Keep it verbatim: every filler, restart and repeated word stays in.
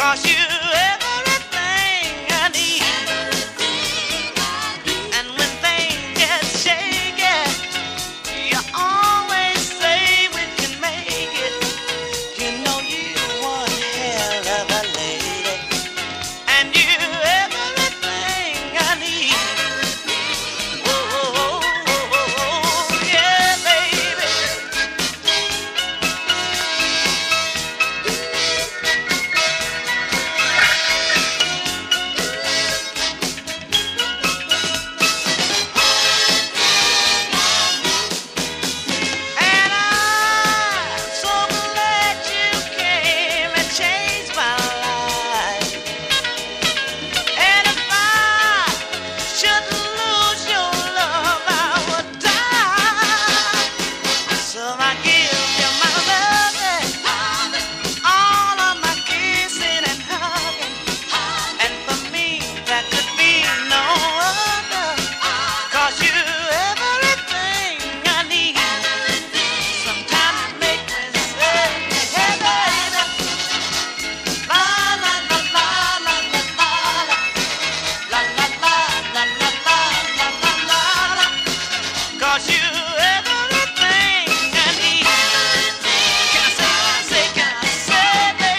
'cause you everything I need. And when things get shaky, you always say we can make it. You know you one hell of a lady, and you everything I need. Oh, oh, oh, oh, oh, yeah, baby. And I'm so glad you came and changed my life. And if I should lose your love, I would die. So I give you my loving, all of my kissing and hugging. And for me, that could be no other, 'cause you everything I need. Sometimes you make me say, hey baby, la la la la la la la la la la la la la la la la la, 'cause you